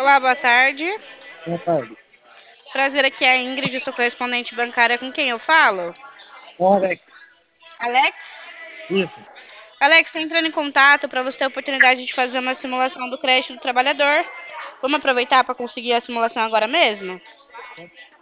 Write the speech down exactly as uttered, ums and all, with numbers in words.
Olá, boa tarde. Boa tarde. Prazer, aqui é a Ingrid, eu sou correspondente bancária com quem eu falo? Ô, Alex, Alex? isso. Alex, estou entrando em contato para você ter a oportunidade de fazer uma simulação do crédito do trabalhor. Vamos aproveitar para conseguir a simulação agora mesmo?